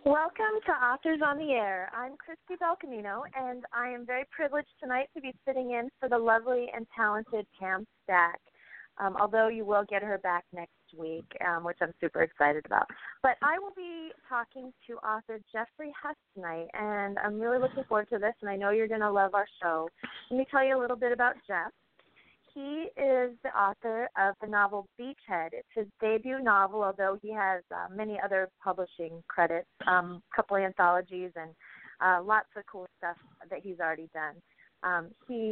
Welcome to Authors on the Air. I'm Christy Belcamino, and I am very privileged tonight to be sitting in for the lovely and talented Pam Stack, although you will get her back next week, which I'm super excited about. But I will be talking to author Jeffrey Hess tonight, and I'm really looking forward to this, and I know you're going to love our show. Let me tell you a little bit about Jeff. He is the author of the novel Beachhead. It's his debut novel, although he has many other publishing credits, a couple of anthologies, and lots of cool stuff that he's already done.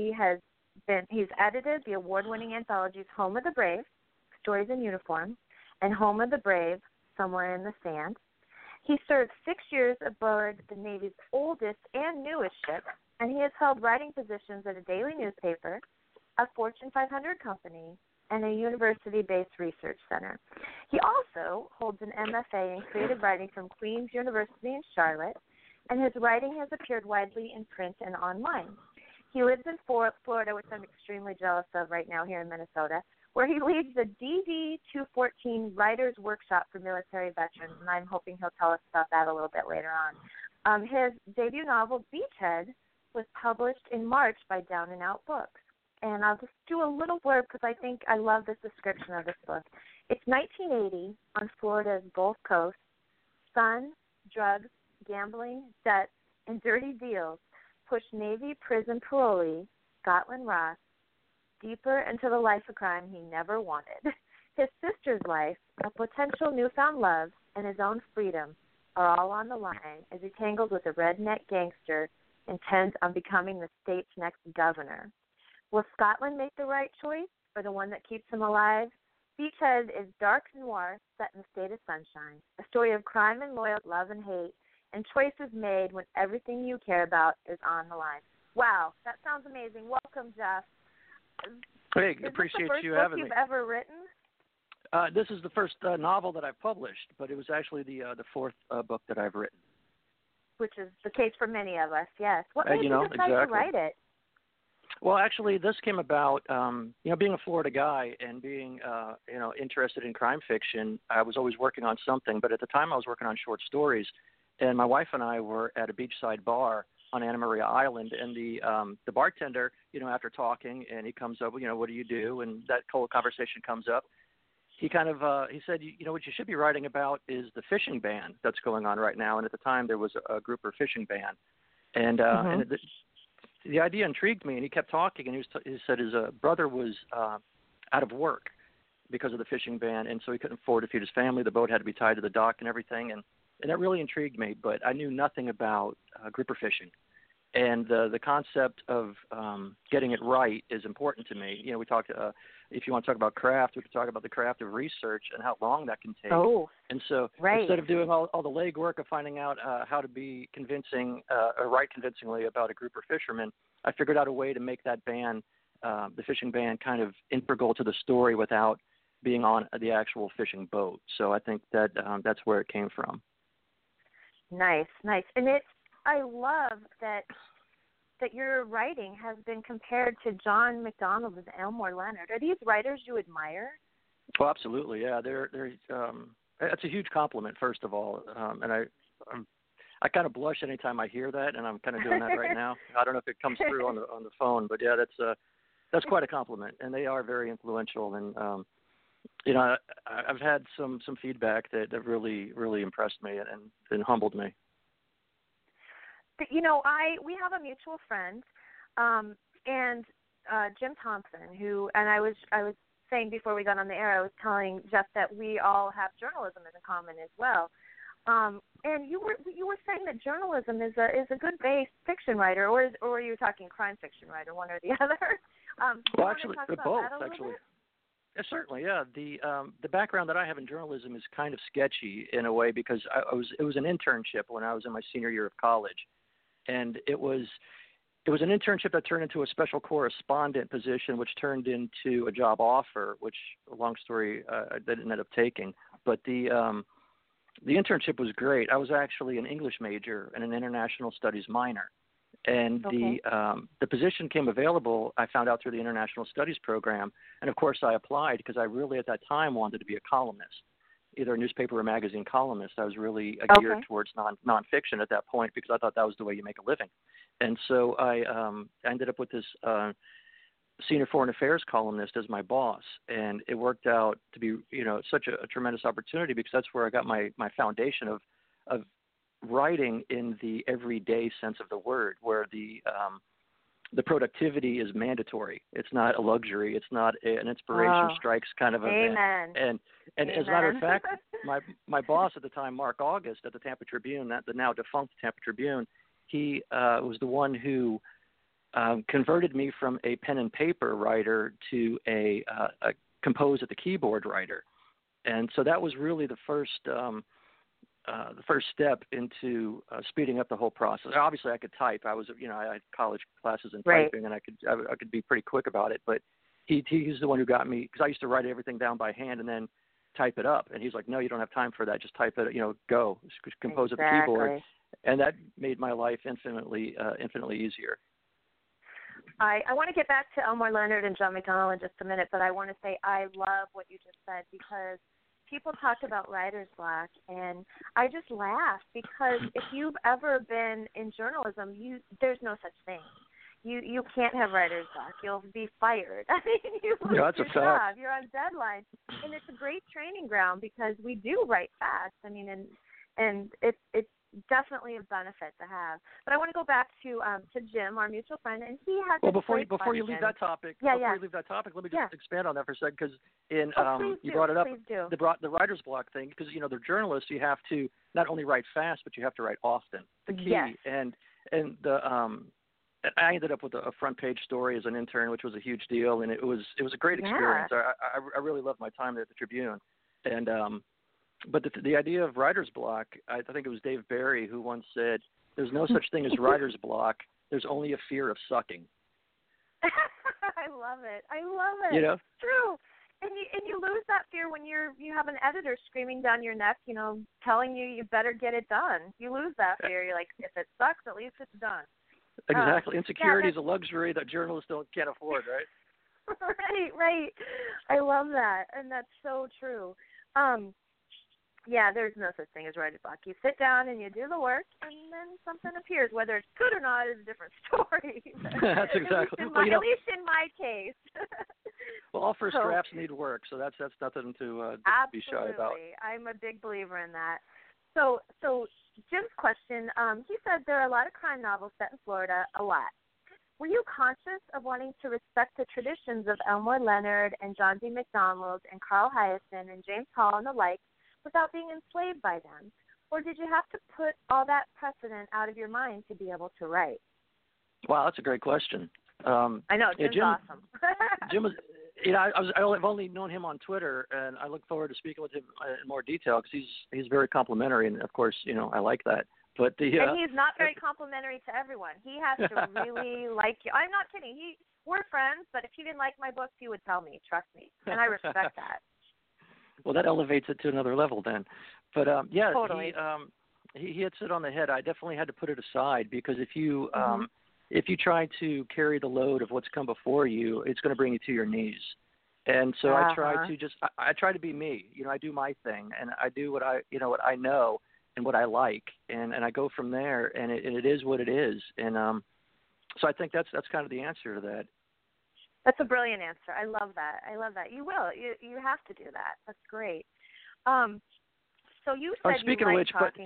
He's edited the award-winning anthologies Home of the Brave, Stories in Uniform, and Home of the Brave, Somewhere in the Sand. He served 6 years aboard the Navy's oldest and newest ship, and he has held writing positions at a daily newspaper, a Fortune 500 company, and a university-based research center. He also holds an MFA in creative writing from Queen's University in Charlotte, and his writing has appeared widely in print and online. He lives in Florida, which I'm extremely jealous of right now here in Minnesota, where he leads the DD-214 Writers Workshop for military veterans, and I'm hoping he'll tell us about that a little bit later on. His debut novel, Beachhead, was published in March by Down and Out Books. And I'll just do a little blurb because I think I love this description of this book. It's 1980 on Florida's Gulf Coast. Sun, drugs, gambling, debt, and dirty deals push Navy prison parolee Scotland Ross deeper into the life of crime he never wanted. His sister's life, a potential newfound love, and his own freedom are all on the line as he tangles with a redneck gangster intent on becoming the state's next governor. Will Scotland make the right choice, or the one that keeps him alive? Beachhead is dark noir set in the state of sunshine, a story of crime and loyalty, love and hate, and choices made when everything you care about is on the line. Wow, that sounds amazing. Welcome, Jeff. Hey, appreciate you having me. Is this the first book you've ever written? This is the first novel that I've published, but it was actually the fourth book that I've written. Which is the case for many of us, yes. What made you decide to write it? Well, actually, this came about, being a Florida guy and being, interested in crime fiction. I was always working on something, but at the time I was working on short stories, and my wife and I were at a beachside bar on Anna Maria Island, and the bartender, after talking, and he comes up, what do you do? And that whole conversation comes up. He kind of he said, what you should be writing about is the fishing ban that's going on right now. And at the time there was a grouper fishing ban, and the idea intrigued me. And he kept talking, and he said his brother was out of work because of the fishing ban, and so he couldn't afford to feed his family. The boat had to be tied to the dock and everything, and that really intrigued me. But I knew nothing about grouper fishing. And the concept of getting it right is important to me. We talked, if you want to talk about craft, we could talk about the craft of research and how long that can take. Oh, and so instead of doing all the legwork of finding out how to be convincing or write convincingly about a grouper fisherman, I figured out a way to make that ban, the fishing ban, kind of integral to the story without being on the actual fishing boat. So I think that that's where it came from. Nice. And I love that your writing has been compared to John MacDonald and Elmore Leonard. Are these writers you admire? Oh, absolutely, yeah. They're that's a huge compliment, first of all, and I kind of blush anytime I hear that, and I'm kind of doing that right now. I don't know if it comes through on the phone, but yeah, that's quite a compliment, and they are very influential. And I've had some feedback that really really impressed me and humbled me. We have a mutual friend, and Jim Thompson, and I was saying before we got on the air, I was telling Jeff that we all have journalism in common as well. And you were saying that journalism is a good base fiction writer, or are you talking crime fiction writer, one or the other? Well, actually, both. Actually, yeah, certainly, yeah. The background that I have in journalism is kind of sketchy in a way because it was an internship when I was in my senior year of college. And it was an internship that turned into a special correspondent position, which turned into a job offer, which, a long story, I didn't end up taking. But the internship was great. I was actually an English major and an international studies minor. And the position came available, I found out through the international studies program. And, of course, I applied because I really at that time wanted to be a columnist. either a newspaper or magazine columnist. I was really geared towards nonfiction at that point because I thought that was the way you make a living. And so I ended up with this senior foreign affairs columnist as my boss, and it worked out to be, such a tremendous opportunity because that's where I got my foundation of writing in the everyday sense of the word, where the productivity is mandatory. It's not a luxury. It's not an inspiration strikes kind of event. Amen. And as a matter of fact, my boss at the time, Mark August at the Tampa Tribune, the now defunct Tampa Tribune, he was the one who converted me from a pen and paper writer to a compose at the keyboard writer. And so that was really the first step into speeding up the whole process. Obviously, I could type. I had college classes in typing, and I could be pretty quick about it. But he's the one who got me, because I used to write everything down by hand and then type it up. And he's like, "No, you don't have time for that. Just type it. Go compose at the keyboard." And that made my life infinitely easier. I want to get back to Elmore Leonard and John McDonnell in just a minute, but I want to say I love what you just said, because people talk about writer's block, and I just laugh, because if you've ever been in journalism, there's no such thing. You can't have writer's block. You'll be fired. I mean, you lose that's your a job. fact. You're on deadline, and it's a great training ground because we do write fast. I mean, and it's definitely a benefit to have. But I want to go back to Jim, our mutual friend, and he has. Well, before you leave that topic, let me just expand on that for a second, because you brought it up, the writer's block thing, because the journalists, you have to not only write fast, but you have to write often. The key, and I ended up with a front page story as an intern, which was a huge deal, and it was a great experience. I really loved my time there at the Tribune, and but the idea of writer's block, I think it was Dave Barry who once said, "There's no such thing as writer's block. There's only a fear of sucking." I love it. It's true. And you lose that fear when you have an editor screaming down your neck, telling you better get it done. You lose that fear. You're like, if it sucks, at least it's done. Exactly. Insecurity is a luxury that journalists can't afford, right? Right. I love that, and that's so true. There's no such thing as writer's block. You sit down and you do the work, and then something appears. Whether it's good or not is a different story. That's exactly. At least in my case. Well, all first drafts need work, so that's nothing to be shy about. Absolutely. I'm a big believer in that. So Jim's question, he said there are a lot of crime novels set in Florida, a lot. Were you conscious of wanting to respect the traditions of Elmore Leonard and John D. MacDonald and Carl Hiaasen and James Hall and the like, without being enslaved by them? Or did you have to put all that precedent out of your mind to be able to write? Wow, that's a great question. I know, Jim's awesome. Jim was, I've only known him on Twitter, and I look forward to speaking with him in more detail, because he's very complimentary, and of course, I like that. But and he's not very complimentary to everyone. He has to really like you. I'm not kidding. We're friends, but if he didn't like my books, he would tell me. Trust me, and I respect that. Well, that elevates it to another level then. But totally. He hits it on the head. I definitely had to put it aside, because if you try to carry the load of what's come before you, it's going to bring you to your knees. And so I try to be me. I do my thing, and I do what I know and what I like, and I go from there, and it is what it is. And so I think that's kind of the answer to that. That's a brilliant answer. I love that. You will. You have to do that. That's great. So you said speaking of which,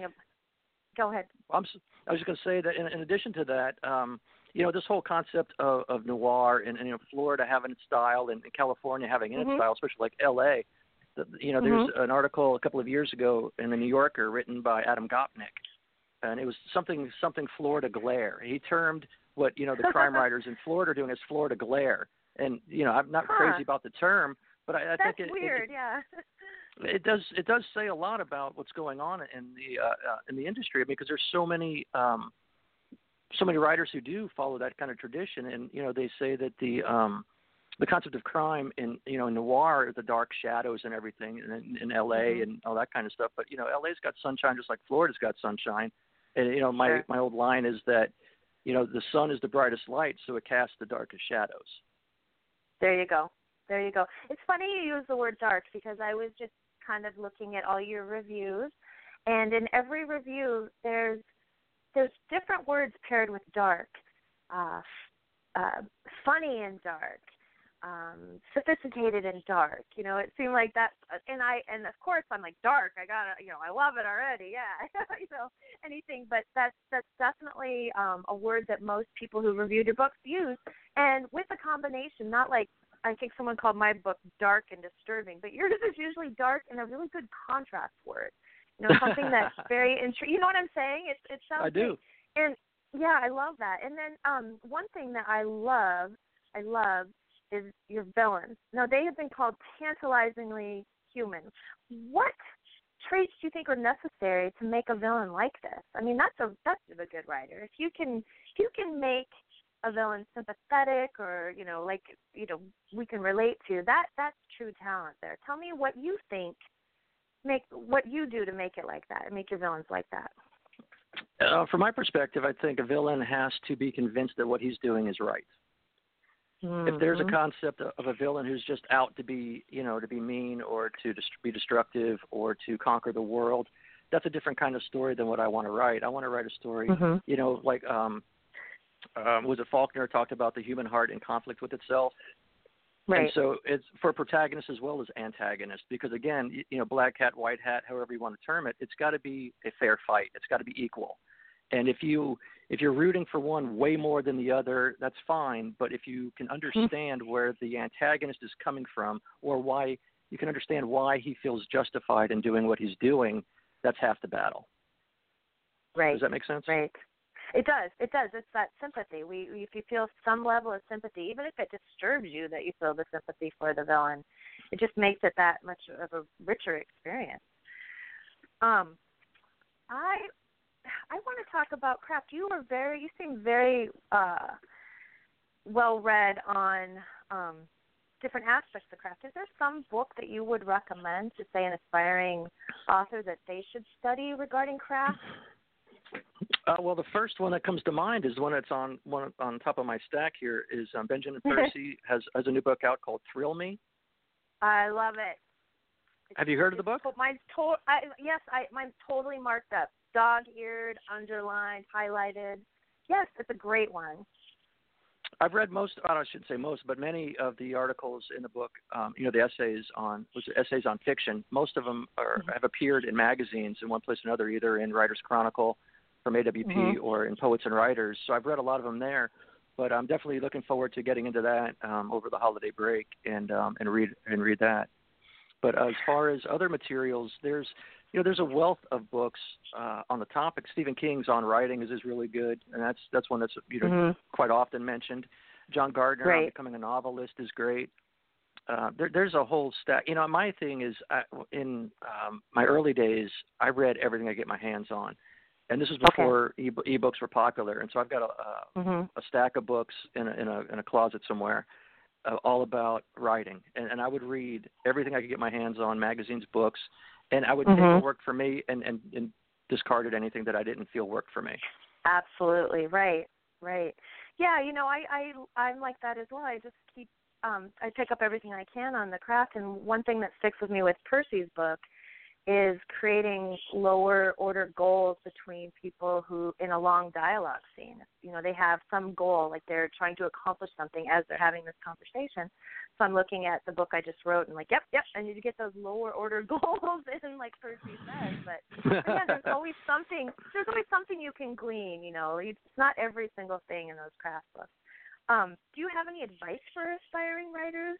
go ahead. I was just going to say that in addition to that, this whole concept of noir and Florida having its style and California having its style, especially like L.A. There's an article a couple of years ago in the New Yorker written by Adam Gopnik, and it was something Florida glare. He termed what the crime writers in Florida are doing as Florida glare. And I'm not crazy about the term, but I think that's weird. It does say a lot about what's going on in the industry, because there's so many writers who do follow that kind of tradition, and they say that the concept of crime in noir, the dark shadows and everything in L.A. and all that kind of stuff. But L.A.'s got sunshine just like Florida's got sunshine, and my old line is that the sun is the brightest light, so it casts the darkest shadows. There you go. It's funny you use the word dark, because I was just kind of looking at all your reviews, and in every review there's different words paired with dark, funny and dark, sophisticated and dark. It seemed like that, and of course I'm like, dark, I gotta, I love it already, yeah. Anything, but that's definitely a word that most people who reviewed your books use, and with a combination, not like, I think someone called my book dark and disturbing, but yours is usually dark and a really good contrast word. Something that's very you know what I'm saying? It sounds I do. great. And yeah, I love that. And then one thing that I love is your villains. Now, they have been called tantalizingly human. What traits do you think are necessary to make a villain like this? I mean, that's a good writer. If you can make a villain sympathetic, or we can relate to, that's true talent there. Tell me what you think, what you do to make it like that, and make your villains like that. From my perspective, I think a villain has to be convinced that what he's doing is right. Mm-hmm. If there's a concept of a villain who's just out to be, to be mean, or to be destructive, or to conquer the world, that's a different kind of story than what I want to write. I want to write a story, like was it Faulkner talked about the human heart in conflict with itself? Right. And so it's for protagonists as well as antagonists, because again, black hat, white hat, however you want to term it, it's got to be a fair fight. It's got to be equal. And if you're rooting for one way more than the other, that's fine. But if you can understand where the antagonist is coming from, or why you can understand why he feels justified in doing what he's doing, that's half the battle. Right. Does that make sense? Right. It does. It's that sympathy. If you feel some level of sympathy, even if it disturbs you that you feel the sympathy for the villain, it just makes it that much of a richer experience. I want to talk about craft. You seem very well read on different aspects of craft. Is there some book that you would recommend to, say, an aspiring author that they should study regarding craft? Well, the first one that comes to mind is the one that's on top of my stack here. Is Benjamin Percy has a new book out called Thrill Me. I love it. Have you heard of the book? Mine's mine's totally marked up, dog-eared, underlined, highlighted. Yes, it's a great one. I've read I shouldn't say most, but many of the articles in the book, the essays on fiction. Most of them have appeared in magazines in one place or another, either in Writers Chronicle from AWP or in Poets and Writers. So I've read a lot of them there, but I'm definitely looking forward to getting into that over the holiday break and read that. But as far as other materials, there's a wealth of books on the topic. Stephen King's On Writing is really good, and that's one that's quite often mentioned. John Gardner on Becoming a Novelist is great. There's a whole stack. My thing is, in my early days, I read everything I get my hands on, and this was before ebooks were popular. And so I've got a stack of books in a closet somewhere, all about writing, and I would read everything I could get my hands on, magazines, books. And I would take what worked for me and discarded anything that I didn't feel worked for me. Absolutely. Right. Yeah, I'm like that as well. I just keep, I pick up everything I can on the craft. And one thing that sticks with me with Percy's book is creating lower order goals between people who, in a long dialogue scene, they have some goal, like they're trying to accomplish something as they're having this conversation. So I'm looking at the book I just wrote and like, yep, I need to get those lower order goals in, like Percy says. But yeah, there's always something you can glean, It's not every single thing in those craft books. Do you have any advice for aspiring writers?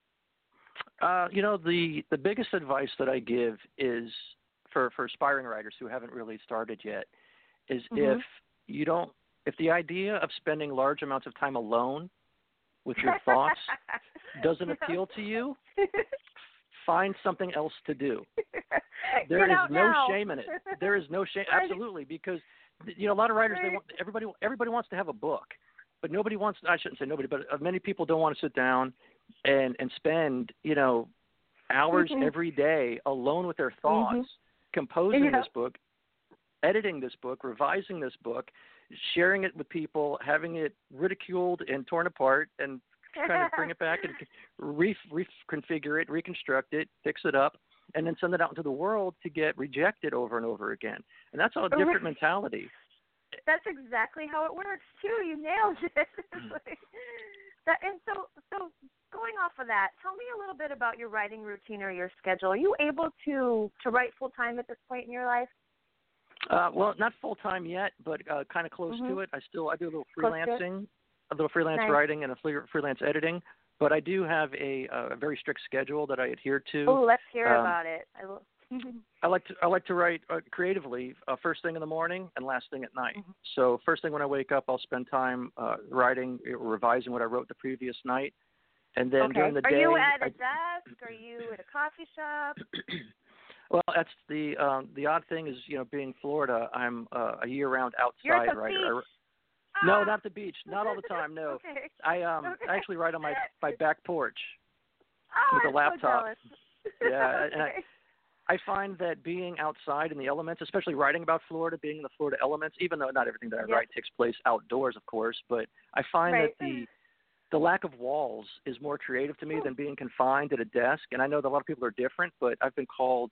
The biggest advice that I give is for aspiring writers who haven't really started yet is if the idea of spending large amounts of time alone with your thoughts doesn't appeal to you, find something else to do. There is no shame in it. There is no shame, absolutely, because a lot of writers, everybody wants to have a book, but nobody wants. I shouldn't say nobody, but many people don't want to sit down and spend hours every day alone with their thoughts, composing this book, editing this book, revising this book, sharing it with people, having it ridiculed and torn apart, and trying to bring it back and reconfigure it, reconstruct it, fix it up, and then send it out into the world to get rejected over and over again. And that's a different mentality. That's exactly how it works too. You nailed it. And so going off of that, tell me a little bit about your writing routine or your schedule. Are you able to write full time at this point in your life? Well, not full time yet, but kind of close to it. I do a little freelancing, writing, and a freelance editing. But I do have a very strict schedule that I adhere to. Oh, let's hear about it. I like to write creatively first thing in the morning and last thing at night. So first thing when I wake up, I'll spend time writing or revising what I wrote the previous night, and then during the day. Are you at a desk? Are you at a coffee shop? Well, that's the odd thing is, being Florida, I'm a year-round outside You're at the writer. Beach. No, not the beach. Not all the time. No, okay. I actually write on my back porch with a laptop. So jealous. Yeah, and I find that being outside in the elements, especially writing about Florida, being in the Florida elements, even though not everything that I write takes place outdoors, of course, but I find that the lack of walls is more creative to me than being confined at a desk. And I know that a lot of people are different, but I've been called,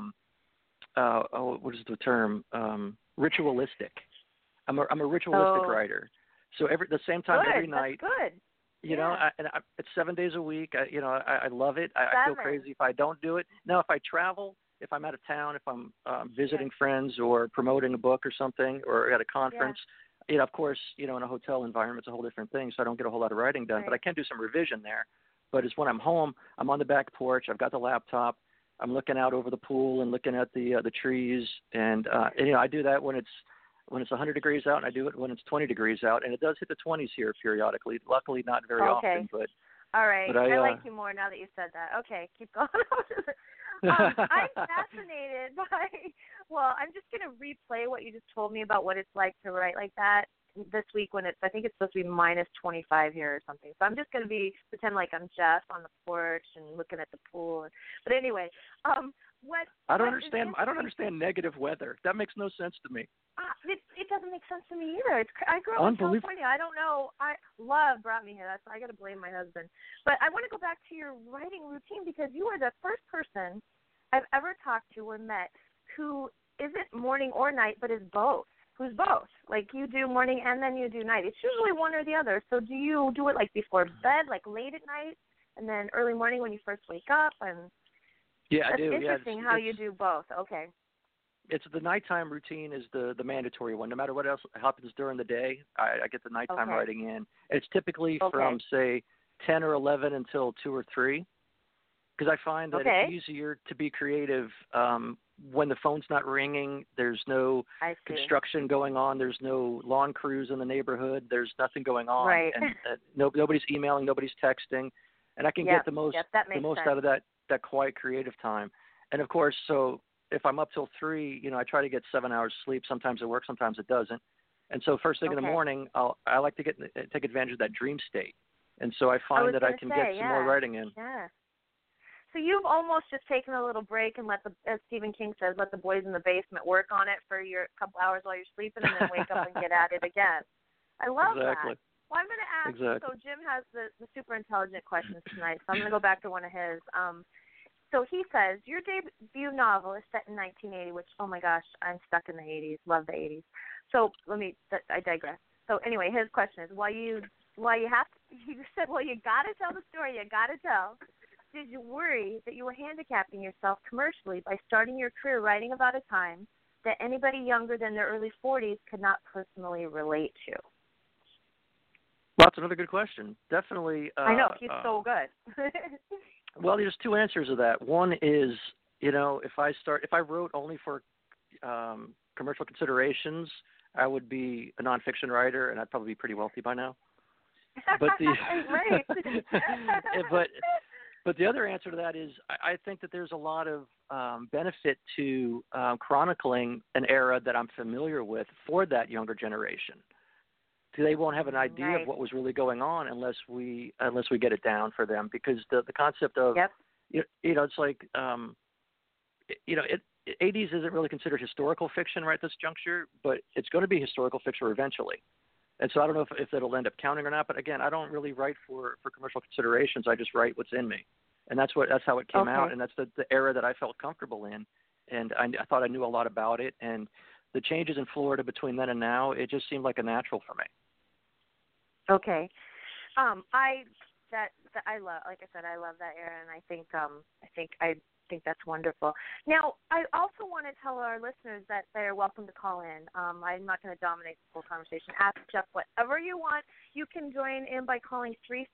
what is the term? Ritualistic. I'm a ritualistic writer. So the same time every night. That's good. It's 7 days a week. I love it. I feel crazy if I don't do it. Now, if I travel, if I'm out of town, if I'm visiting friends or promoting a book or something, or at a conference, of course, in a hotel environment, it's a whole different thing. So I don't get a whole lot of writing done, but I can do some revision there. But it's when I'm home, I'm on the back porch. I've got the laptop. I'm looking out over the pool and looking at the trees, and I do that when it's 100 degrees out, and I do it when it's 20 degrees out, and it does hit the 20s here periodically. Luckily, not very often, but all right. But I like you more now that you said that. Okay, keep going. I'm fascinated by. Well, I'm just going to replay what you just told me about what it's like to write like that this week when I think it's supposed to be minus 25 here or something. So I'm just going to pretend like I'm Jeff on the porch and looking at the pool. But anyway, I don't understand negative weather. That makes no sense to me. It doesn't make sense to me either. I grew up in California. I don't know. Love brought me here. I got to blame my husband. But I want to go back to your writing routine because you are the first person I've ever talked to or met who isn't morning or night, but is both. Who's both? Like you do morning and then you do night. It's usually one or the other. So do you do it like before bed, like late at night, and then early morning when you first wake up? And I do. It's interesting how you do both. Okay. It's the nighttime routine is the mandatory one. No matter what else happens during the day, I get the nighttime writing in. It's typically from, say, 10 or 11 until 2 or 3, because I find that it's easier to be creative when the phone's not ringing. There's no construction going on. There's no lawn crews in the neighborhood. There's nothing going on. Right. And nobody's emailing, nobody's texting. And I can get the most out of that quiet creative time. And, of course, so if I'm up till 3, I try to get 7 hours sleep. Sometimes it works, sometimes it doesn't. And so first thing in the morning, I like to take advantage of that dream state. And so I find that I can get some more writing in. Yeah. So you've almost just taken a little break and as Stephen King says, let the boys in the basement work on it for your couple hours while you're sleeping and then wake up and get at it again. I love that. Well, I'm going to ask, so Jim has the super intelligent questions tonight, so I'm going to go back to one of his. So he says, your debut novel is set in 1980, which, oh my gosh, I'm stuck in the 80s, love the 80s. So I digress. So anyway, his question is, you said, well, you got to tell the story, you got to tell. Did you worry that you were handicapping yourself commercially by starting your career writing about a time that anybody younger than their early 40s could not personally relate to? Well, that's another good question. Definitely. I know, he's so good. Well, there's 2 answers to that. One is, if I wrote only for commercial considerations, I would be a nonfiction writer, and I'd probably be pretty wealthy by now. But but the other answer to that is, I think that there's a lot of benefit to chronicling an era that I'm familiar with for that younger generation. They won't have an idea of what was really going on unless we get it down for them, because the concept of it's like 80s isn't really considered historical fiction right at this juncture, but it's going to be historical fiction eventually. And so I don't know if it'll end up counting or not, but again, I don't really write for commercial considerations. I just write what's in me. and that's how it came out, Okay. and that's the era that I felt comfortable in, and I thought I knew a lot about it, and the changes in Florida between then and now, it just seemed like a natural for me. Okay. I love, like I said, I love that era, and I think that's wonderful. Now, I also want to tell our listeners that they're welcome to call in. I'm not going to dominate the whole conversation. Ask Jeff whatever you want. You can join in by calling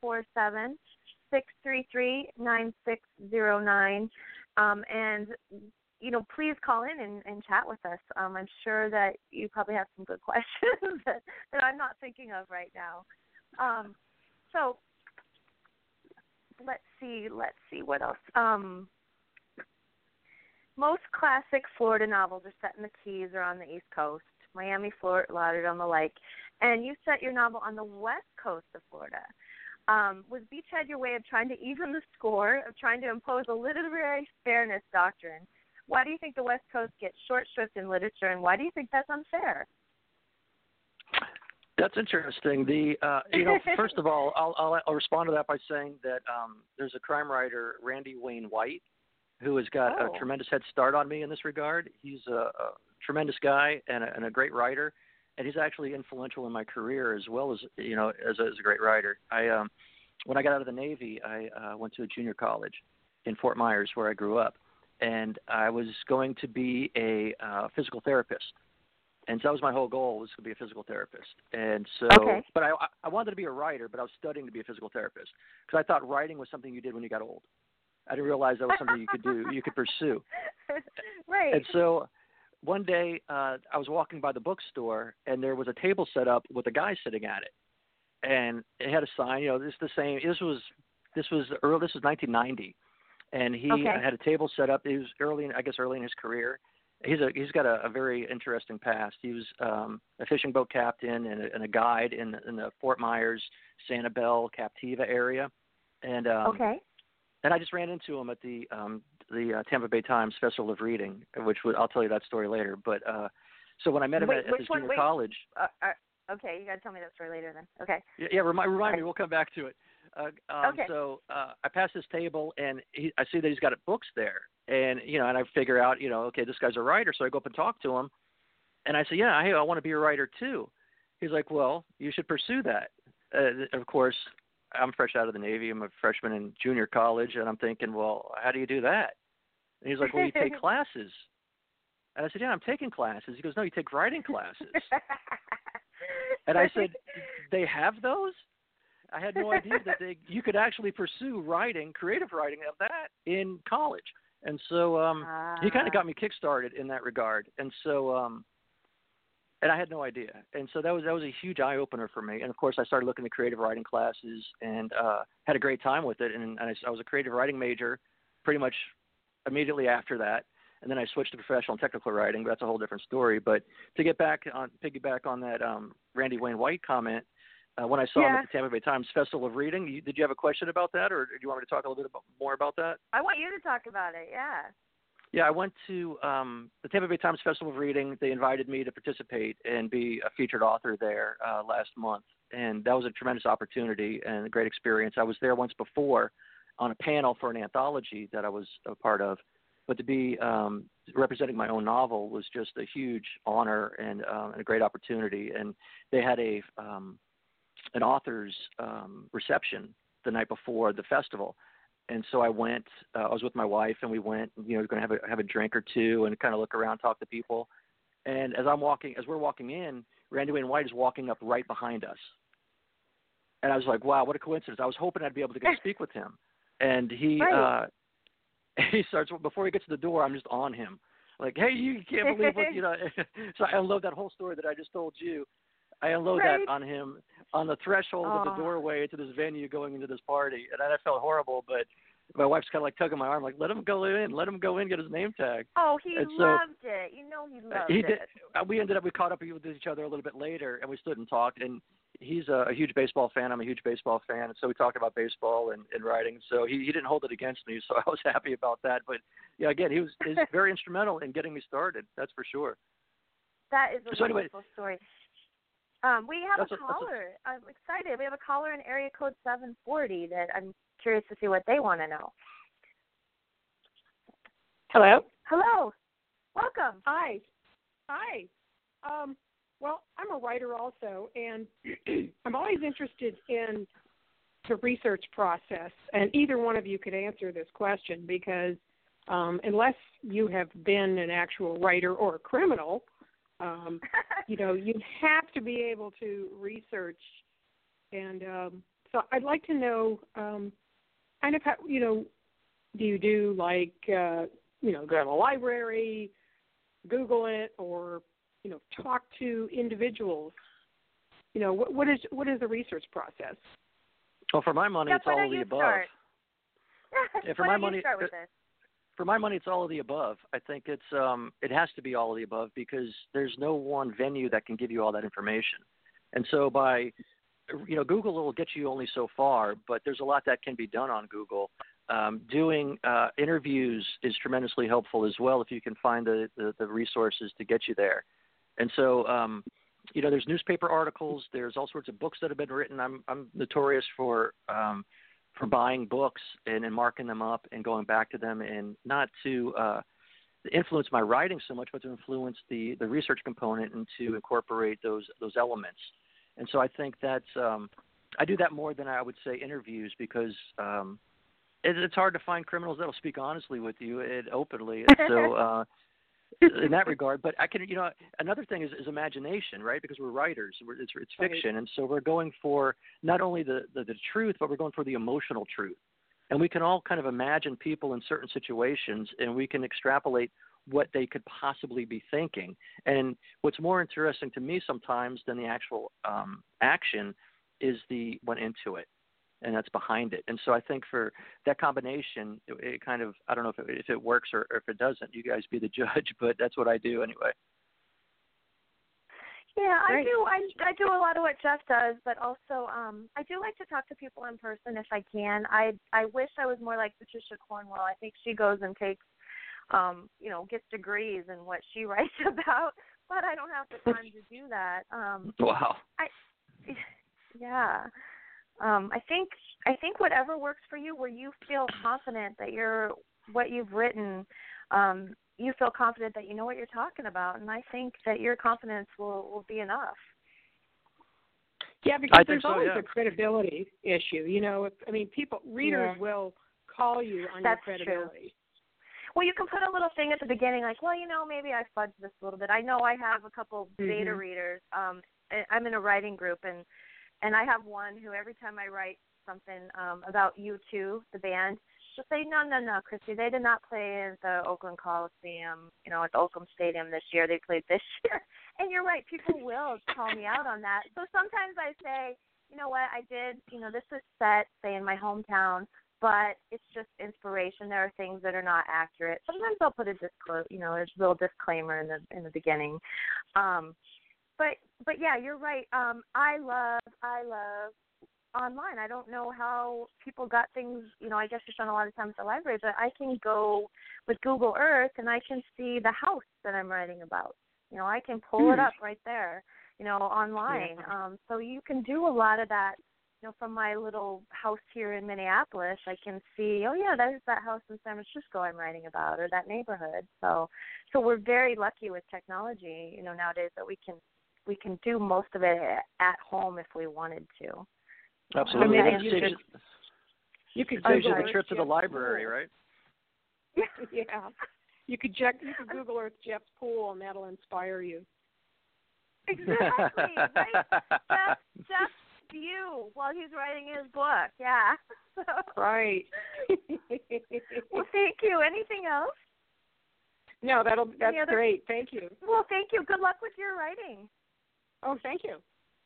347-633-9609, and please call in and chat with us. I'm sure that you probably have some good questions that I'm not thinking of right now. So let's see what else. Most classic Florida novels are set in the Keys or on the East Coast, Miami, Fort Lauderdale, and the like. And you set your novel on the West Coast of Florida. Was Beachhead your way of trying to even the score, of trying to impose a literary fairness doctrine? Why do you think the West Coast gets short shrift in literature, and why do you think that's unfair? That's interesting. First of all, I'll respond to that by saying that there's a crime writer, Randy Wayne White, who has got a tremendous head start on me in this regard. He's a tremendous guy and a great writer, and he's actually influential in my career as well as as a great writer. When I got out of the Navy, I went to a junior college in Fort Myers where I grew up, and I was going to be a physical therapist. And so that was my whole goal, was to be a physical therapist. And so, but I wanted to be a writer, but I was studying to be a physical therapist because I thought writing was something you did when you got old. I didn't realize that was something you could do, you could pursue. Right. And so one day I was walking by the bookstore, and there was a table set up with a guy sitting at it. And it had a sign, this is the same. This was 1990. And he had a table set up. He was early in his career. He's got a very interesting past. He was a fishing boat captain and a guide in the Fort Myers, Sanibel, Captiva area. And and I just ran into him at the Tampa Bay Times Festival of Reading, I'll tell you that story later. But so when I met him at this junior college. Okay, you got to tell me that story later then. Okay. Yeah, remind me. We'll come back to it. Okay. So I pass this table, and I see that he's got books there, and and I figure out, okay, this guy's a writer. So I go up and talk to him, and I say, yeah, hey, I want to be a writer too. He's like, well, you should pursue that. Of course, I'm fresh out of the Navy. I'm a freshman in junior college, and I'm thinking, well, how do you do that? And he's like, well, you take classes. And I said, yeah, I'm taking classes. He goes, no, you take writing classes. And I said, they have those? I had no idea that you could actually pursue writing, creative writing of that in college. And so he kind of got me kickstarted in that regard. And so and I had no idea. And so that was a huge eye opener for me. And of course, I started looking at creative writing classes and had a great time with it. And I was a creative writing major pretty much immediately after that. And then I switched to professional and technical writing. But that's a whole different story. But to piggyback on that Randy Wayne White comment, when I saw him at the Tampa Bay Times Festival of Reading, did you have a question about that, or do you want me to talk a little bit more about that? I want you to talk about it, yeah. Yeah, I went to the Tampa Bay Times Festival of Reading. They invited me to participate and be a featured author there last month, and that was a tremendous opportunity and a great experience. I was there once before on a panel for an anthology that I was a part of, but to be representing my own novel was just a huge honor and a great opportunity. And they had an author's reception the night before the festival. And so I went, I was with my wife, and we went, going to have a drink or two and kind of look around, talk to people. And as we're walking in, Randy Wayne White is walking up right behind us. And I was like, wow, what a coincidence. I was hoping I'd be able to get to speak with him. And he starts, before he gets to the door, I'm just on him. Like, hey, you can't believe what, So I unload that whole story that I just told you. I unload that on him on the threshold of the doorway to this venue going into this party. And I felt horrible, but my wife's kind of like tugging my arm, like, let him go in, get his name tag. Oh, he loved it. He loved it. We caught up with each other a little bit later, and we stood and talked. And he's a huge baseball fan. I'm a huge baseball fan. And so we talked about baseball and writing. So he didn't hold it against me, so I was happy about that. But, yeah, again, he's very instrumental in getting me started. That's for sure. That is a wonderful story. We have a caller. I'm excited. We have a caller in area code 740 that I'm curious to see what they want to know. Hello. Hello. Welcome. Hi. Hi. Well, I'm a writer also, and I'm always interested in the research process. And either one of you could answer this question because unless you have been an actual writer or a criminal, you have to be able to research. And so I'd like to know kind of how, do you do like, go to the library, Google it, or, talk to individuals? What is the research process? Well, for my money, it's all of the above. Yeah, for my money, start with this? For my money, it's all of the above. I think it has to be all of the above because there's no one venue that can give you all that information. And so Google will get you only so far, but there's a lot that can be done on Google. Doing interviews is tremendously helpful as well if you can find the resources to get you there. And so, there's newspaper articles. There's all sorts of books that have been written. I'm notorious for buying books and marking them up and going back to them, and not to influence my writing so much, but to influence the research component and to incorporate those elements. And so I think that's I do that more than I would say interviews because it's hard to find criminals that will speak honestly with you and openly. And so in that regard, but I can, another thing is imagination, right? Because we're writers, it's fiction. Right. And so we're going for not only the truth, but we're going for the emotional truth. And we can all kind of imagine people in certain situations, and we can extrapolate what they could possibly be thinking. And what's more interesting to me sometimes than the actual action is what went into it, and that's behind it. And so I think for that combination, it kind of, I don't know if it works or if it doesn't. You guys be the judge, but that's what I do anyway. Yeah, I do. I do a lot of what Jeff does, but also I do like to talk to people in person if I can. I wish I was more like Patricia Cornwell. I think she goes and takes, gets degrees in what she writes about, but I don't have the time to do that. Wow. Yeah. I think whatever works for you, where you feel confident that what you've written, you feel confident that you know what you're talking about, and I think that your confidence will be enough. Yeah, because there's always a credibility issue. Readers will call you on your credibility. True. Well, you can put a little thing at the beginning, like, well, maybe I fudged this a little bit. I know I have a couple beta readers. I'm in a writing group, and I have one who every time I write something about U2, the band, she'll say, no, Christy, they did not play at the Oakland Coliseum, at the Oakland Stadium this year. They played this year. And you're right, people will call me out on that. So sometimes I say, you know what, I did, this is set, say, in my hometown, but it's just inspiration. There are things that are not accurate. Sometimes I'll put a little disclaimer in the beginning. But yeah, you're right. I love online. I don't know how people got things, I guess it's done a lot of times at the library, but I can go with Google Earth and I can see the house that I'm writing about. I can pull it up right there, online. Yeah. So you can do a lot of that, from my little house here in Minneapolis. I can see, oh yeah, there's that house in San Francisco I'm writing about, or that neighborhood. So we're very lucky with technology, nowadays that we can do most of it at home if we wanted to. Absolutely. You could save you the trip to the library, right? Yeah. You could Google Earth Jeff's pool, and that'll inspire you. Exactly. Right? Jeff's view while he's writing his book. Yeah. Right. Well, thank you. Anything else? No, that's great. Thank you. Well, thank you. Good luck with your writing. Oh, thank you.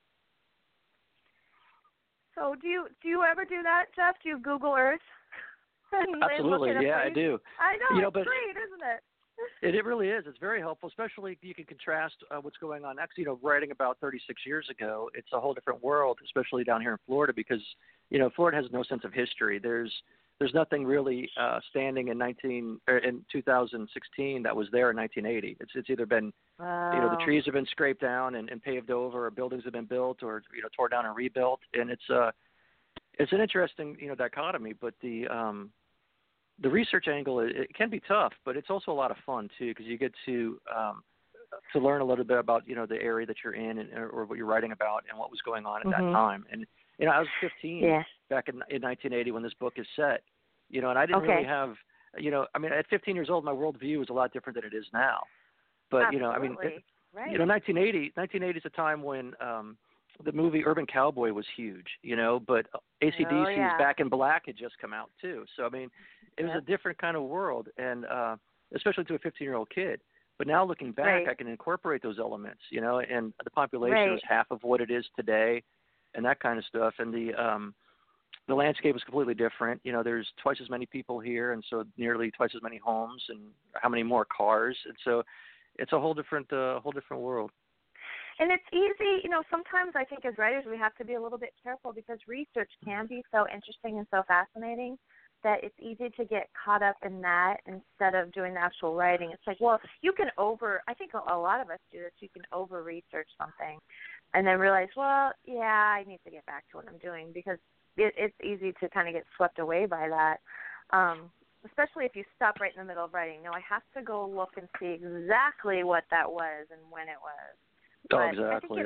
So do you ever do that, Jeff? Do you Google Earth? Absolutely, yeah, I do. I know, it's great, isn't it? It really is. It's very helpful, especially you can contrast what's going on next. Writing about 36 years ago, it's a whole different world, especially down here in Florida, because Florida has no sense of history. There's nothing really standing in 2016 that was there in 1980. It's either been the trees have been scraped down and paved over, or buildings have been built, or torn down and rebuilt, and it's an interesting dichotomy. But the research angle, it can be tough, but it's also a lot of fun too, because you get to learn a little bit about, you know, the area that you're in or what you're writing about and what was going on at that time. And, you know, I was 15 back in 1980 when this book is set, you know, and I didn't really have, you know, I mean, at 15 years old, my worldview was a lot different than it is now. But, you know, I mean, you know, 1980 is a time when the movie Urban Cowboy was huge, you know, but AC/DC's Back in Black had just come out too. So, I mean, it was a different kind of world, and especially to a 15-year-old kid. But now looking back, I can incorporate those elements, you know, and the population is half of what it is today and that kind of stuff. And the landscape is completely different. You know, there's twice as many people here, and so nearly twice as many homes, and how many more cars. And so it's a whole different world. And it's easy, you know, sometimes I think as writers we have to be a little bit careful because research can be so interesting and so fascinating that it's easy to get caught up in that instead of doing the actual writing. It's like, well, you can I think a lot of us do this, you can over-research something and then realize, well, yeah, I need to get back to what I'm doing because it's easy to kind of get swept away by that, especially if you stop right in the middle of writing. No, I have to go look and see exactly what that was and when it was. But exactly,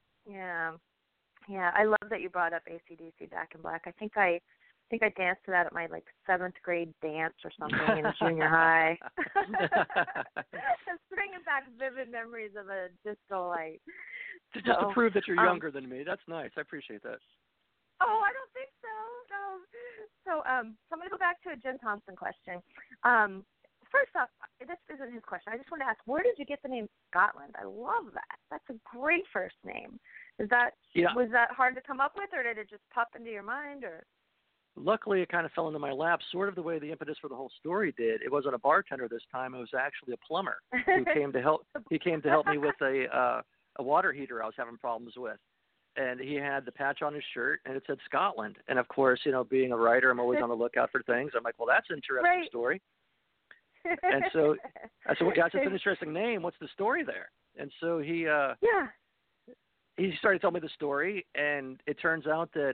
Yeah, I love that you brought up AC/DC Back in Black. I think I danced to that at my 7th grade dance or something in junior high. It's bringing back vivid memories of a disco light. Just to prove that you're younger than me. That's nice. I appreciate that. Oh, I don't think so. No. So I'm going to go back to a Jen Thompson question. First off, this isn't his question. I just want to ask, where did you get the name Scotland? I love that. That's a great first name. Was that hard to come up with, or did it just pop into your mind, or? Luckily, it kind of fell into my lap, sort of the way the impetus for the whole story did. It wasn't a bartender this time; it was actually a plumber who came to help. He came to help me with a water heater I was having problems with, and he had the patch on his shirt, and it said Scotland. And of course, you know, being a writer, I'm always on the lookout for things. I'm like, well, that's an interesting story. And so I said, well, that's an interesting name. What's the story there? And so he started telling me the story, and it turns out that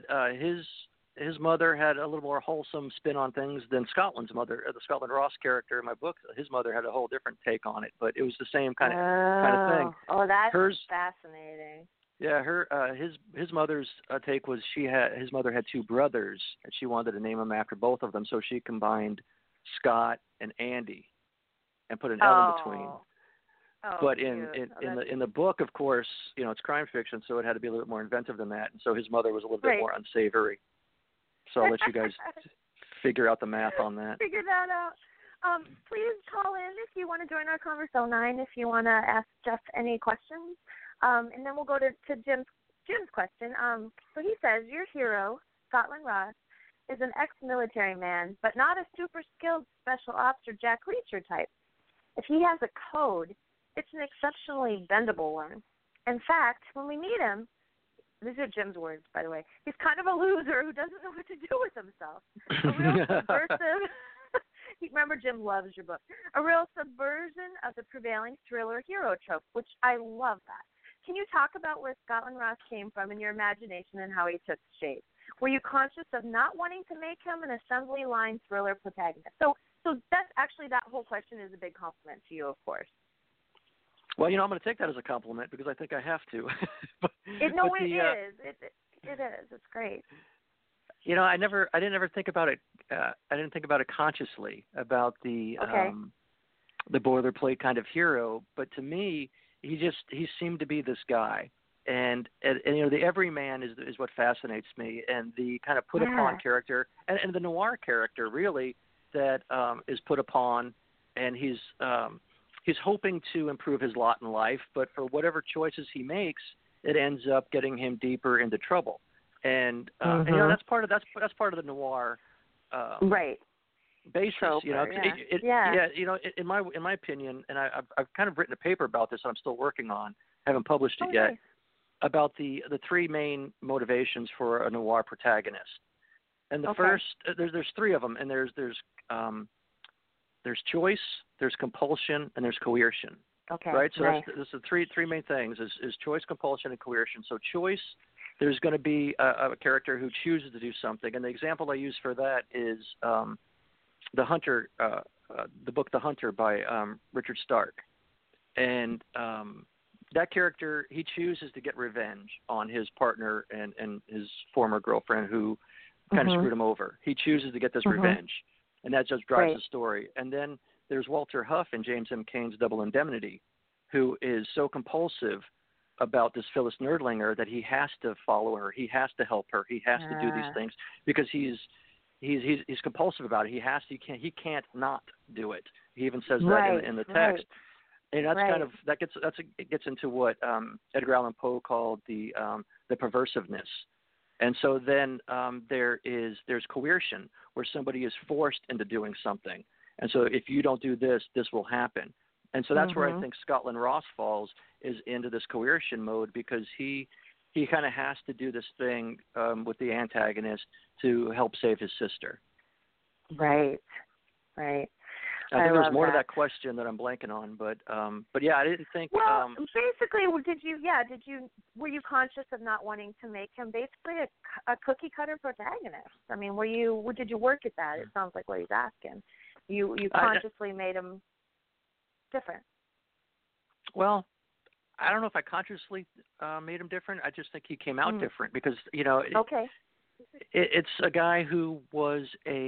his mother had a little more wholesome spin on things than Scotland's mother. The Scotland Ross character in my book, his mother had a whole different take on it, but it was the same kind of thing. Oh, that's fascinating. Yeah, his mother's take was his mother had 2 brothers, and she wanted to name them after both of them, so she combined Scott and Andy and put an L in between. But in the book, of course, you know, it's crime fiction, so it had to be a little bit more inventive than that. And so his mother was a little bit more unsavory. So I'll let you guys figure out the math on that. Figure that out. Please call in if you want to join our conversation 09 if you want to ask Jeff any questions. And then we'll go to Jim's question. So he says, your hero, Scotland Ross, is an ex-military man, but not a super skilled special ops or Jack Reacher type. If he has a code, it's an exceptionally bendable one. In fact, when we meet him, these are Jim's words, by the way, he's kind of a loser who doesn't know what to do with himself. A real subversive. Remember, Jim loves your book. A real subversion of the prevailing thriller hero trope, which I love that. Can you talk about where Scotland Ross came from in your imagination and how he took shape? Were you conscious of not wanting to make him an assembly line thriller protagonist? So that's actually, that whole question is a big compliment to you, of course. Well, you know, I'm going to take that as a compliment because I think I have to. It is. It's great. You know, I didn't ever think about it. I didn't think about it consciously about the boilerplate kind of hero. But to me, he seemed to be this guy. And you know, the everyman is what fascinates me, and the kind of put upon character, and the noir character really that is put upon, and he's hoping to improve his lot in life, but for whatever choices he makes, it ends up getting him deeper into trouble, and you know, that's part of the noir basis. Trope, you know, you know, in my opinion, and I've kind of written a paper about this, I'm still working on, haven't published it yet. Nice. About the 3 main motivations for a noir protagonist, and the first there's 3 of them, and there's choice, there's compulsion, and there's coercion. Okay. Right. So that's the three main things is choice, compulsion, and coercion. So choice, there's going to be a character who chooses to do something, and the example I use for that is the Hunter, the book The Hunter by Richard Stark, and that character, he chooses to get revenge on his partner and his former girlfriend who kind of screwed him over. He chooses to get this revenge, and that just drives the story. And then there's Walter Huff in James M. Cain's Double Indemnity, who is so compulsive about this Phyllis Nerdlinger that he has to follow her, he has to help her, he has to do these things because he's compulsive about it. He can't not do it. He even says that in the text. And that's kind of it gets into what Edgar Allan Poe called the perversiveness. And so then there's coercion, where somebody is forced into doing something. And so if you don't do this, this will happen. And so that's where I think Scotland Ross falls, is into this coercion mode, because he kind of has to do this thing with the antagonist to help save his sister. Right. I think there's more to that question that I'm blanking on, but yeah, I didn't think. Well, basically, were you conscious of not wanting to make him basically a cookie cutter protagonist? I mean, did you work at that? It sounds like what he's asking. You consciously made him different. Well, I don't know if I consciously made him different. I just think he came out different because it's a guy who was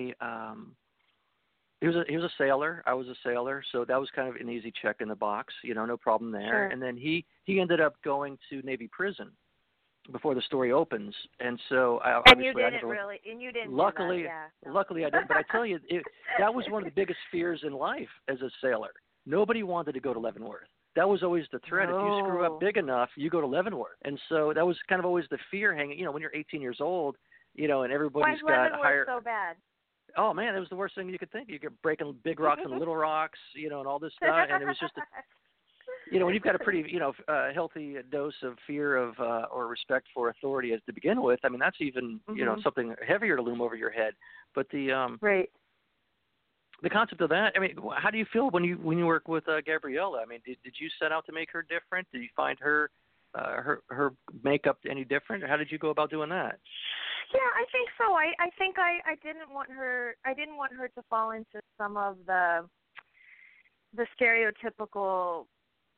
He was a sailor. I was a sailor, so that was kind of an easy check in the box. No problem there. Sure. And then he ended up going to Navy prison before the story opens, and so you didn't. Luckily, do that, yeah. Luckily I didn't. But I tell you, that was one of the biggest fears in life as a sailor. Nobody wanted to go to Leavenworth. That was always the threat. If you screw up big enough, you go to Leavenworth. And so that was kind of always the fear hanging. When you're 18 years old, and everybody's got higher. Why is so bad? Oh man, that was the worst thing you could think. You could breaking big rocks and little rocks, and all this stuff, and it was just, when you've got a pretty, healthy dose of fear of or respect for authority as to begin with. I mean, that's even, something heavier to loom over your head. But the the concept of that. I mean, how do you feel when you work with Gabriella? I mean, did you set out to make her different? Did you find her makeup any different? Or how did you go about doing that? Yeah, I think so. I think I didn't want her to fall into some of the stereotypical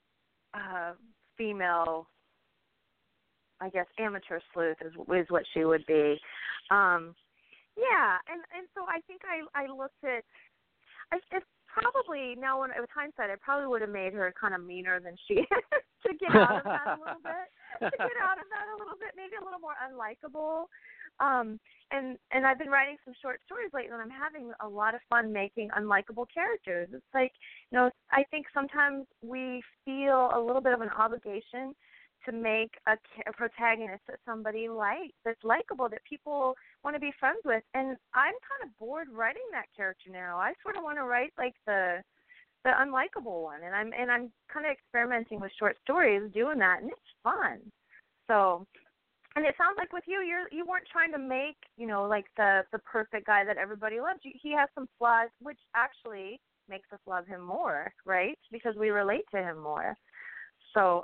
female, I guess, amateur sleuth is what she would be. Yeah, and so I think I looked at it's probably now with hindsight, I probably would have made her kind of meaner than she is to get out of that a little bit. Maybe a little more unlikable. And I've been writing some short stories lately, and I'm having a lot of fun making unlikable characters. It's like, I think sometimes we feel a little bit of an obligation to make a protagonist that somebody that's likable, that people want to be friends with. And I'm kind of bored writing that character now. I sort of want to write like the unlikable one, and I'm kind of experimenting with short stories, doing that, and it's fun. So, and it sounds like with you weren't trying to make like the perfect guy that everybody loves. He has some flaws, which actually makes us love him more, right? Because we relate to him more. So,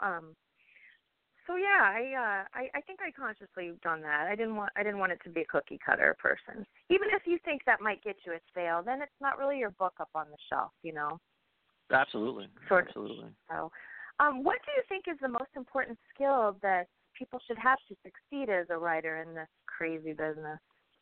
yeah, I think I consciously done that. I didn't want it to be a cookie cutter person. Even if you think that might get you a sale, then it's not really your book up on the shelf, Absolutely. Absolutely. So, what do you think is the most important skill that people should have to succeed as a writer in this crazy business?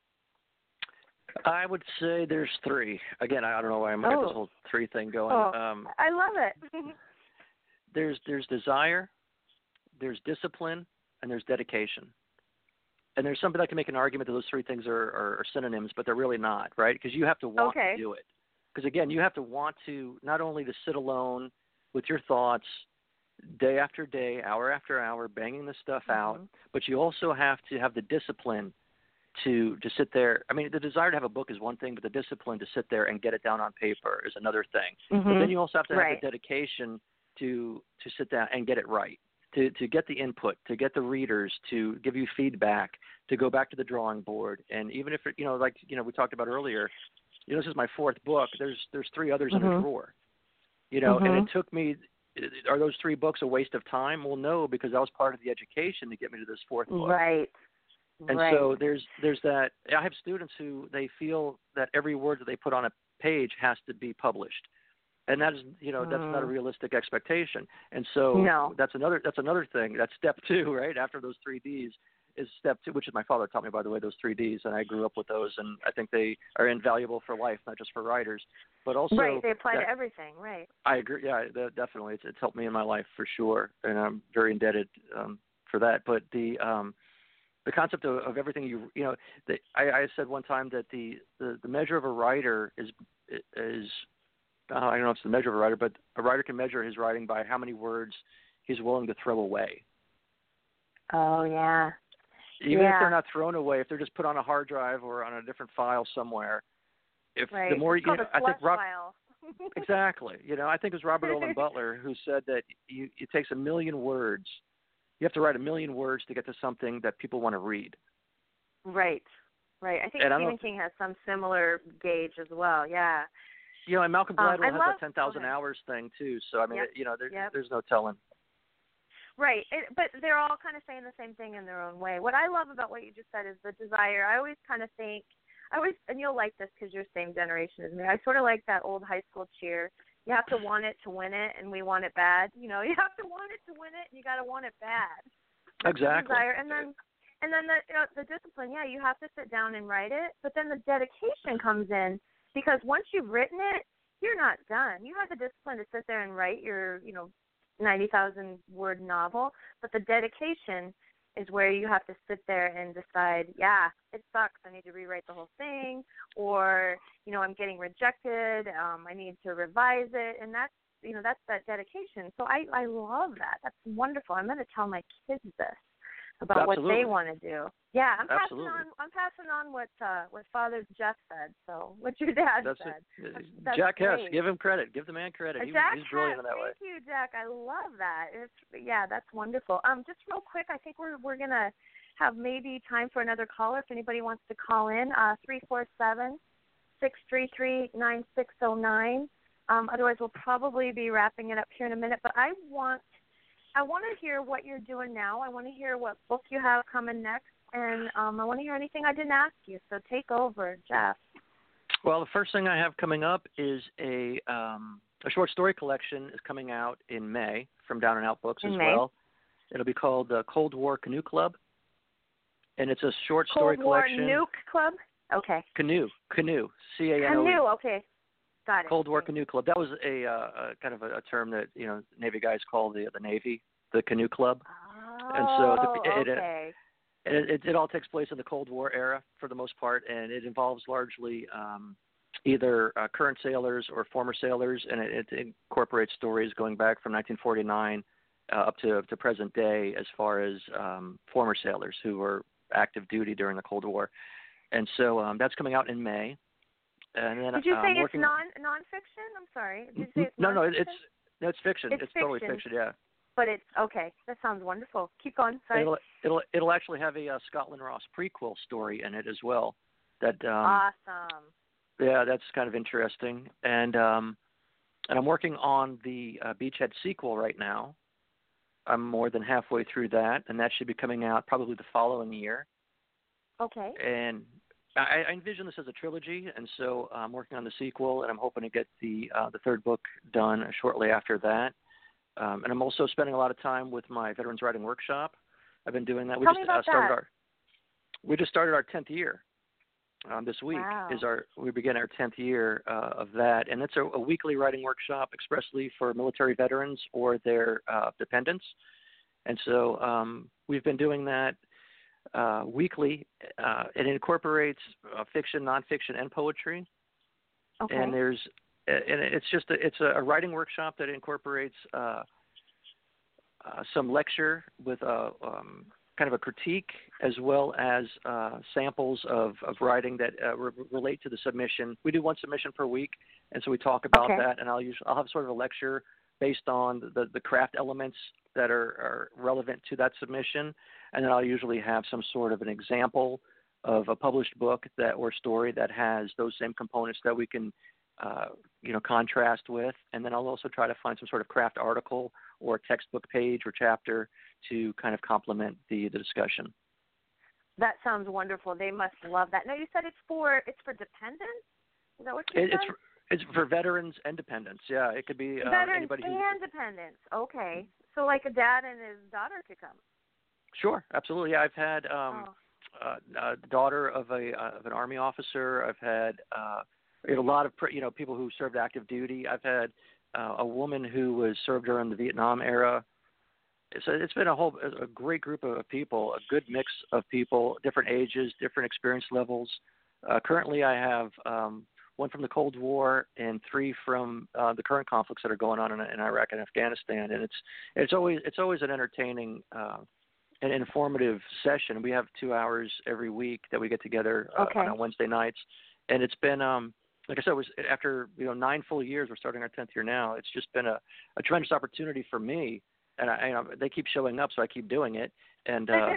I would say there's three. Again, I don't know why I'm got this whole three thing going. I love it. There's desire, there's discipline, and there's dedication. And there's somebody that can make an argument that those three things are synonyms, but they're really not, right? Because you have to want to do it. Because, again, you have to want to not only to sit alone with your thoughts day after day, hour after hour, banging this stuff out, but you also have to have the discipline to sit there. I mean, the desire to have a book is one thing, but the discipline to sit there and get it down on paper is another thing. But then you also have to have the dedication to sit down and get it right, to get the input, to get the readers, to give you feedback, to go back to the drawing board. And even if, we talked about earlier, this is my fourth book. There's three others in a drawer, and it took me. Are those three books a waste of time? Well, no, because that was part of the education to get me to this fourth book. Right. And so there's that. I have students who they feel that every word that they put on a page has to be published. And that is, that's not a realistic expectation. And so that's another thing. That's step 2, right? After those 3 Ds is step 2, which is my father taught me, by the way, those 3 Ds, and I grew up with those, and I think they are invaluable for life, not just for writers, but also right. They apply to everything, right? I agree. Yeah, definitely. It's helped me in my life for sure, and I'm very indebted for that. But the concept of everything I said one time that the measure of a writer is I don't know if it's the measure of a writer, but a writer can measure his writing by how many words he's willing to throw away. Oh, yeah. Even if they're not thrown away, if they're just put on a hard drive or on a different file somewhere, the more it's called a slush file. Exactly. I think it was Robert Owen Butler who said that it takes 1 million words. You have to write 1 million words to get to something that people want to read. Right. I think Stephen King has some similar gauge as well. Yeah. And Malcolm Gladwell has that 10,000 hours thing too. So I mean, there's no telling. Right, but they're all kind of saying the same thing in their own way. What I love about what you just said is the desire. I always kind of think, and you'll like this because you're the same generation as me. I sort of like that old high school cheer. You have to want it to win it, and we want it bad. You have to want it to win it, and you got to want it bad. That's exactly. The desire. And then the discipline. Yeah, you have to sit down and write it, but then the dedication comes in because once you've written it, you're not done. You have the discipline to sit there and write your, 90,000 word novel, but the dedication is where you have to sit there and decide, it sucks, I need to rewrite the whole thing, or, I'm getting rejected, I need to revise it, and that's that dedication. So I love that. That's wonderful. I'm going to tell my kids this about what they want to do. Yeah, I'm passing on what Father Jeff said. So what your dad said. That's Jack Hess, great. give him credit. Give the man credit. He's brilliant in that way. Thank you, Jack. I love that. That's wonderful. Just real quick, I think we're gonna have maybe time for another caller if anybody wants to call in. 347-633-9609. Otherwise, we'll probably be wrapping it up here in a minute. But I want to hear what you're doing now. I want to hear what book you have coming next, and I want to hear anything I didn't ask you. So take over, Jeff. Well, the first thing I have coming up is a short story collection is coming out in May from Down and Out Books as well. It'll be called the Cold War Canoe Club, and it's a short story collection. Cold War Nuke Club? Okay. Canoe, Canoe, C-A-N-O-E. Canoe, okay. Got it. Cold War Canoe Club. That was a kind of a term that Navy guys call the Navy, the Canoe Club. Oh, and so okay. It all takes place in the Cold War era for the most part, and it involves largely either current sailors or former sailors, and it incorporates stories going back from 1949 up to present day as far as former sailors who were active duty during the Cold War. And so that's coming out in May. And then, did you say it's nonfiction? I'm sorry. Did you say it's No, it's fiction. It's totally fiction, yeah. But it's okay. That sounds wonderful. Keep going. Sorry. It'll actually have a Scotland Ross prequel story in it as well. Awesome. Yeah, that's kind of interesting. And I'm working on the Beachhead sequel right now. I'm more than halfway through that, and that should be coming out probably the following year. Okay. And I envision this as a trilogy, and so I'm working on the sequel, and I'm hoping to get the third book done shortly after that. And I'm also spending a lot of time with my Veterans Writing Workshop. I've been doing that. Tell me about that. We just started our 10th year. This week wow. we begin our 10th year of that, and it's a weekly writing workshop expressly for military veterans or their dependents. And so we've been doing that weekly. It incorporates fiction, nonfiction, and poetry. Okay. And it's a writing workshop that incorporates some lecture with kind of a critique, as well as samples of writing that relate to the submission. We do one submission per week, and so we talk about that. And I'll have sort of a lecture based on the craft elements that are relevant to that submission, and then I'll usually have some sort of an example of a published book or story that has those same components that we can contrast with. And then I'll also try to find some sort of craft article or textbook page or chapter to kind of complement the discussion. That sounds wonderful. They must love that. Now, you said it's for dependents? Is that what you said? It's for veterans and dependents. Yeah, it could be Veterans anybody who. and dependents. Okay, so like a dad and his daughter could come. Sure, absolutely. Yeah, I've had a daughter of an Army officer. I've had a lot of people who served active duty. I've had a woman who was served during the Vietnam era. So it's been a great group of people, a good mix of people, different ages, different experience levels. Currently, I have one from the Cold War and 3 from the current conflicts that are going on in Iraq and Afghanistan, and it's always an entertaining and informative session. We have 2 hours every week that we get together on Wednesday nights, and it's been like I said, it was after 9 full years. We're starting our 10th year now. It's just been a tremendous opportunity for me. And they keep showing up, so I keep doing it. And right.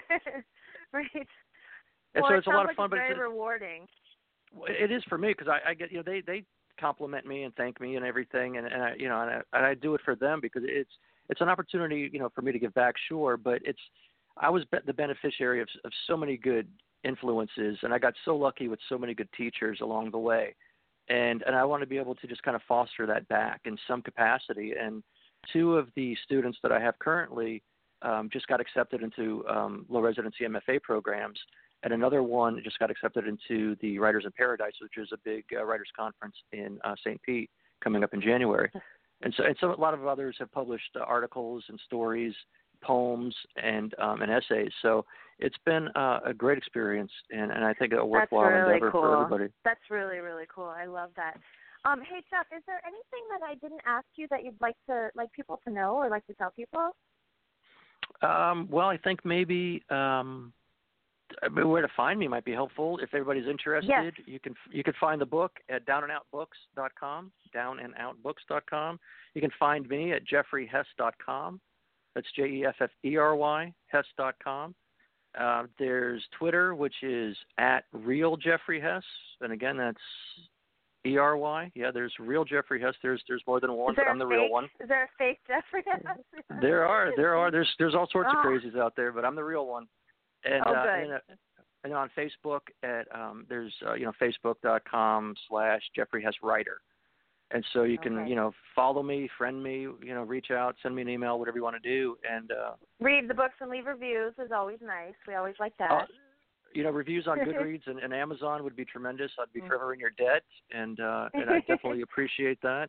And well, so it's a lot of fun, but it's very rewarding. It is for me because I get they compliment me and thank me and everything, and I do it for them because it's an opportunity for me to give back, sure, but I was the beneficiary of so many good influences, and I got so lucky with so many good teachers along the way, and I want to be able to just kind of foster that back in some capacity. And 2 of the students that I have currently just got accepted into low residency MFA programs, and another one just got accepted into the Writers in Paradise, which is a big writers conference in St. Pete coming up in January. And so a lot of others have published articles and stories, poems, and essays. So it's been a great experience, and I think a worthwhile endeavor for everybody. That's really, really cool. I love that. Hey, Jeff, is there anything that I didn't ask you that you'd like people to know or like to tell people? Well, I think maybe where to find me might be helpful. If everybody's interested, yes. you can find the book at downandoutbooks.com, downandoutbooks.com. You can find me at jeffreyhess.com. That's JEFFERY, Hess.com. There's Twitter, which is at Real Jeffrey Hess, and again, that's ERY. Yeah, there's Real Jeffrey Hess. There's more than one, but I'm the real one. Is there a fake Jeffrey Hess? There are. There's all sorts of crazies out there, but I'm the real one. And and on Facebook at there's Facebook.com/Jeffrey Hess Writer. And so you can follow me, friend me, reach out, send me an email, whatever you want to do, and read the books and leave reviews is always nice. We always like that. Reviews on Goodreads and Amazon would be tremendous. I'd be forever in your debt, and I definitely appreciate that.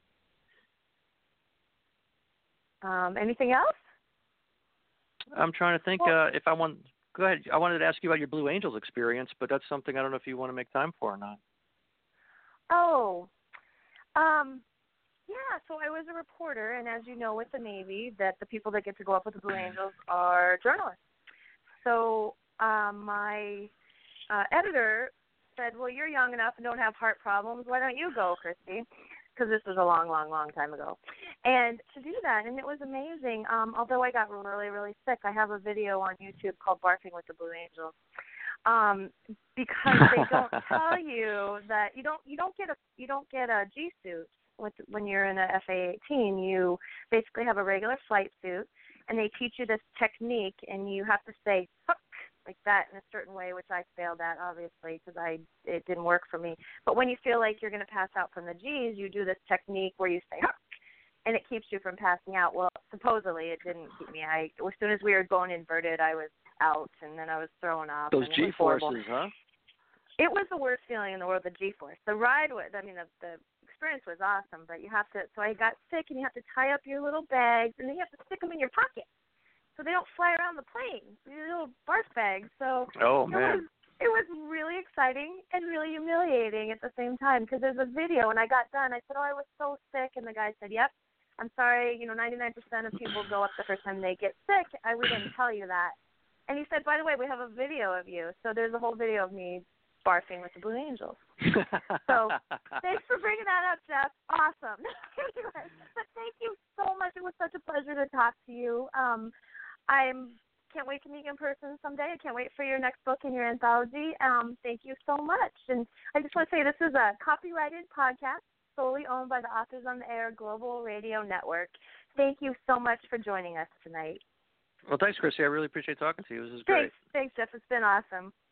Anything else? I'm trying to think if I want. Go ahead. I wanted to ask you about your Blue Angels experience, but that's something I don't know if you want to make time for or not. Oh, yeah. So I was a reporter, and as you know, with the Navy, that the people that get to go up with the Blue Angels are journalists. So my editor said, "Well, you're young enough and don't have heart problems. Why don't you go, Christy?" Because this was a long, long, long time ago. And to do that, and it was amazing. Although I got really, really sick, I have a video on YouTube called "Barfing with the Blue Angels," because they don't tell you that you don't get a G suit when you're in a FA-18. You basically have a regular flight suit, and they teach you this technique, and you have to say "hook" like that in a certain way, which I failed at, obviously, because it didn't work for me. But when you feel like you're going to pass out from the G's, you do this technique where you say "hook," and it keeps you from passing out. Well, supposedly it didn't keep me. As soon as we were going inverted, I was out, and then I was throwing up. Those G-forces, huh? It was the worst feeling in the world, the G-force. The ride was, the experience was awesome, but you have to, so I got sick, and you have to tie up your little bags, and then you have to stick them in your pocket so they don't fly around the plane, these little barf bags. So it was really exciting and really humiliating at the same time, because there's a video, and I got done. I said, "Oh, I was so sick," and the guy said, "Yep, I'm sorry, 99% of people go up the first time they get sick. We didn't tell you that." And he said, "By the way, we have a video of you." So there's a whole video of me barfing with the Blue Angels. So thanks for bringing that up, Jeff. Awesome. Anyway, but thank you so much. It was such a pleasure to talk to you. I can't wait to meet you in person someday. I can't wait for your next book and your anthology. Thank you so much. And I just want to say this is a copyrighted podcast solely owned by the Authors on the Air Global Radio Network. Thank you so much for joining us tonight. Well, thanks, Chrissy. I really appreciate talking to you. This is great. Thanks, Jeff. It's been awesome.